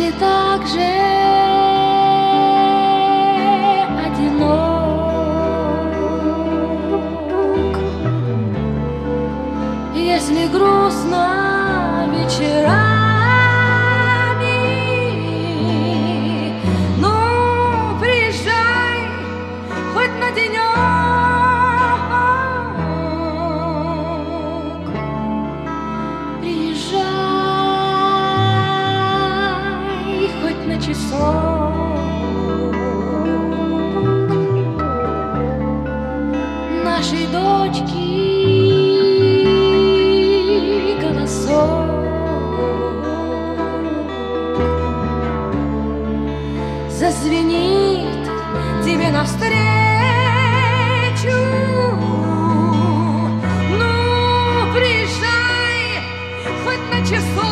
Если так же одинок, если грустно вечерами, ну, приезжай хоть на денек, приезжай хоть на часок. Нашей дочки голосок зазвенит тебе навстречу. Ну, приезжай хоть на часок.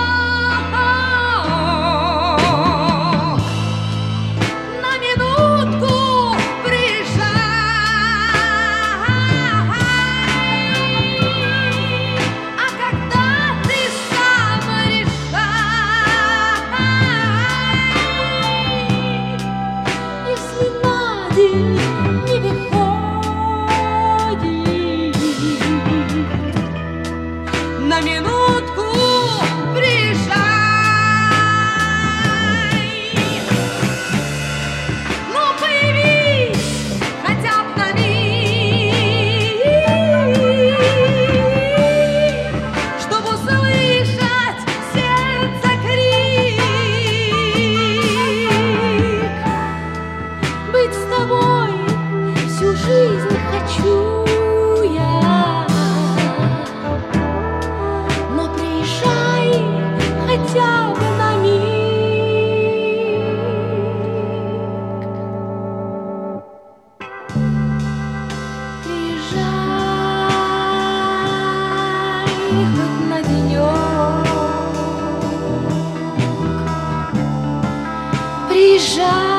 Не выходит, на минутку приезжай. Ну, появись хотя бы на миг, чтобы услышать сердце крик. Быть с тобой всю жизнь хочу я, но приезжай хотя бы на миг. Приезжай хоть на денек. Приезжай.